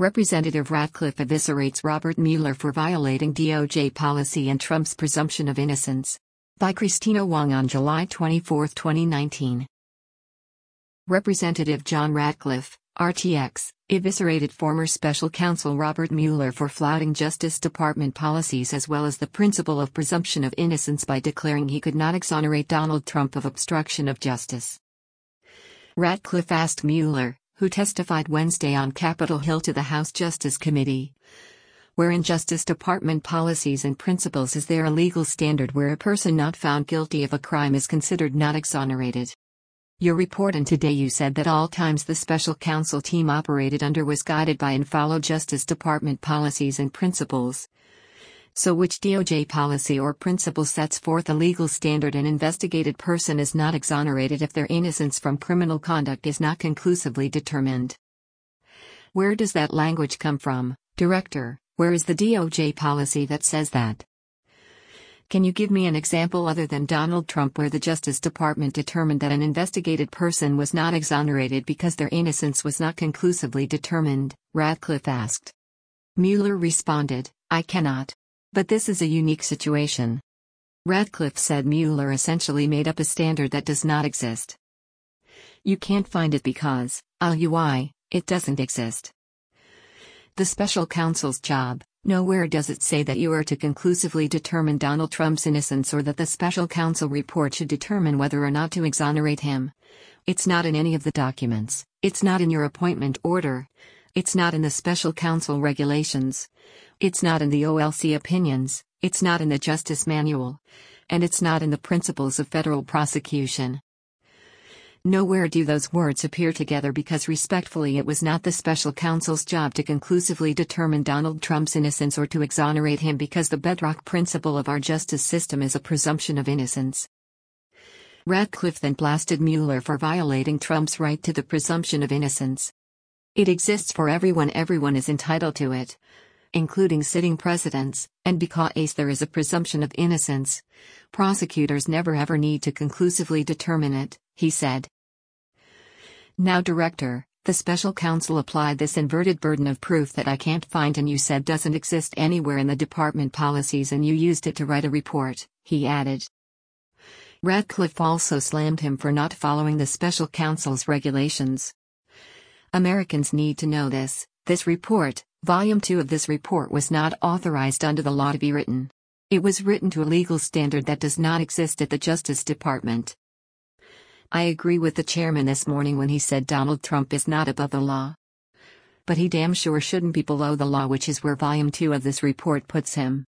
Representative Ratcliffe eviscerates Robert Mueller for violating DOJ policy and Trump's presumption of innocence. By Christina Wong on July 24, 2019. Representative John Ratcliffe, RTX, eviscerated former special counsel Robert Mueller for flouting Justice Department policies as well as the principle of presumption of innocence by declaring he could not exonerate Donald Trump of obstruction of justice. Ratcliffe asked Mueller, who testified Wednesday on Capitol Hill to the House Justice Committee, where in Justice Department policies and principles is there a legal standard where a person not found guilty of a crime is considered not exonerated? Your report, and today you said that all times the special counsel team operated under was guided by and followed Justice Department policies and principles. So which DOJ policy or principle sets forth a legal standard an investigated person is not exonerated if their innocence from criminal conduct is not conclusively determined? Where does that language come from, Director? Where is the DOJ policy that says that? Can you give me an example other than Donald Trump where the Justice Department determined that an investigated person was not exonerated because their innocence was not conclusively determined? Ratcliffe asked. Mueller responded, I cannot. But this is a unique situation. Ratcliffe said Mueller essentially made up a standard that does not exist. You can't find it because, it doesn't exist. The special counsel's job, nowhere does it say that you are to conclusively determine Donald Trump's innocence or that the special counsel report should determine whether or not to exonerate him. It's not in any of the documents, it's not in your appointment order, it's not in the special counsel regulations, it's not in the OLC opinions, it's not in the Justice Manual, and it's not in the principles of federal prosecution. Nowhere do those words appear together because respectfully it was not the special counsel's job to conclusively determine Donald Trump's innocence or to exonerate him because the bedrock principle of our justice system is a presumption of innocence. Ratcliffe then blasted Mueller for violating Trump's right to the presumption of innocence. It exists for everyone is entitled to it, including sitting presidents, and because there is a presumption of innocence, prosecutors never ever need to conclusively determine it, he said. Now Director, the special counsel applied this inverted burden of proof that I can't find and you said doesn't exist anywhere in the department policies and you used it to write a report, he added. Ratcliffe also slammed him for not following the special counsel's regulations. Americans need to know this. This report, Volume 2 of this report was not authorized under the law to be written. It was written to a legal standard that does not exist at the Justice Department. I agree with the chairman this morning when he said Donald Trump is not above the law. But he damn sure shouldn't be below the law, which is where Volume 2 of this report puts him.